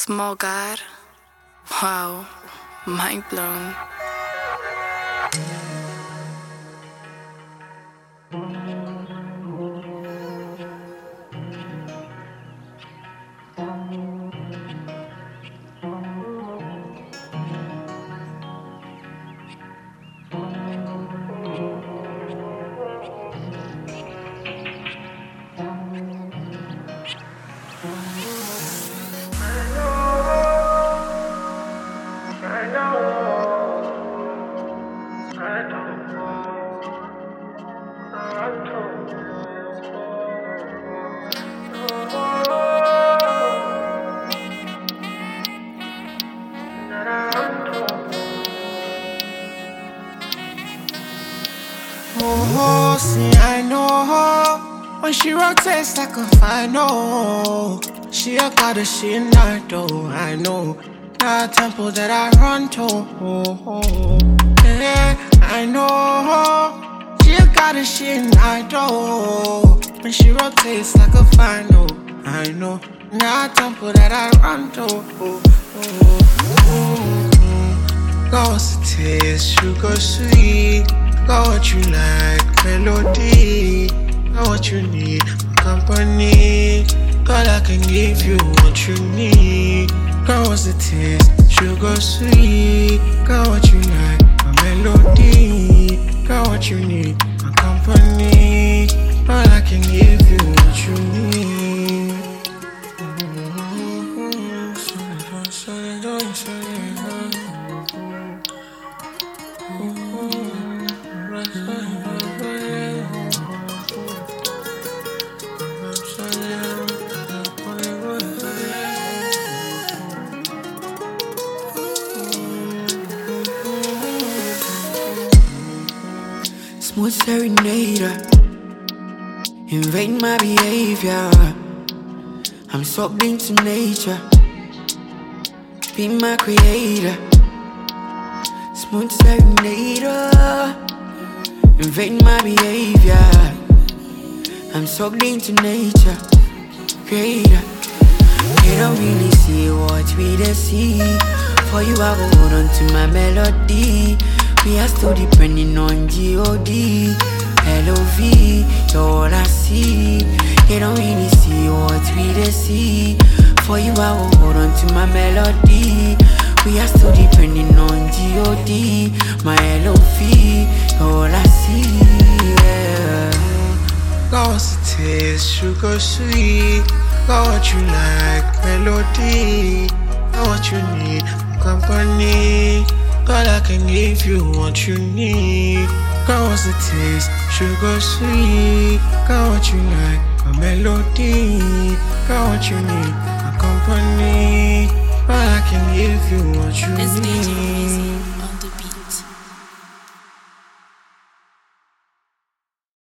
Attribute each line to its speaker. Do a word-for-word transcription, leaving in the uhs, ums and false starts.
Speaker 1: Small God? Wow, mind blown.
Speaker 2: Oh, see, I know when she rotates like a final. She a goddess, she not though. I know the temple that I run to. Yeah, I know she a goddess, she not though. When she rotates like a final, I know the temple that I run to. Lost the taste, sugar sweet. Got what you like, melody. Got what you need, my company. God, I can give you what you need. Got what's the taste, sugar sweet. Got what you like, my melody. Got what you need, my company. God, I can give you what you need.
Speaker 3: Smooth serenader, invade my behavior. I'm sucked into nature, be my creator. Smooth serenader, invade my behavior. I'm sucked into nature, creator. You don't really see what we dey see. For you I will hold on to my melody. We are still depending on G O D L O V, you're all I see. They don't really see what we dey see. For you I will hold on to my melody. We are still depending on G O D, my L O V, you're all I see, yeah.
Speaker 2: Lost the taste, sugar sweet. Got what you like, melody. Got what you need, company. God, I can give you what you need. Got what's the taste, sugar sweet. Got what you like, a melody. Got what you need, a company. God, I can give you what you need.